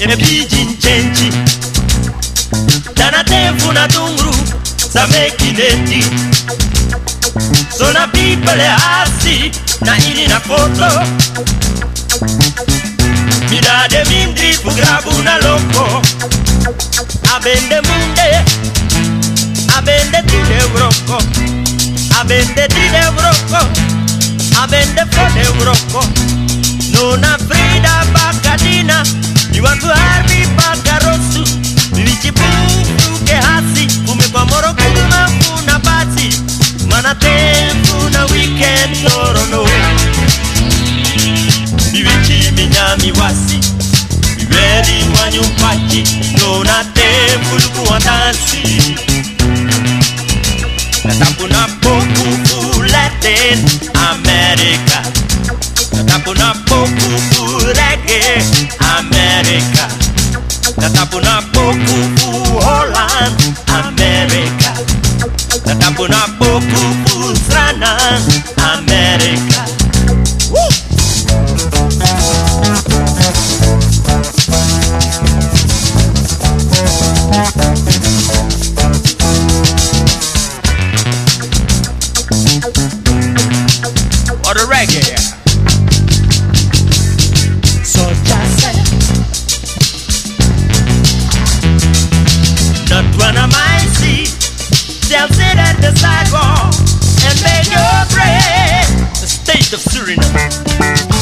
Bijinjenji Dana temfu na dungru Samekineti So na people hasi Na ini na foto Midade mindri Fugrabu na loko Abende munde Abende tide uroko Abende tide uroko Abende fode uroko Nona Frida Bakadina You want to harbi Bakarosu Vichipu ke hasi Kumekwa moro kuma kuna basi Mana tempu na weekend norono Vichi minyami wasi Viveri mwanyumpachi Nona tempu lukuwa dansi Natapuna poku Latin America Natapuna poku reggae America Natapuna poku Holland America Natapuna poku sana America Woo! Or the reggae. So just say not one of my seat. They'll sit at the sidewalk and beg your bread. The state of Suriname.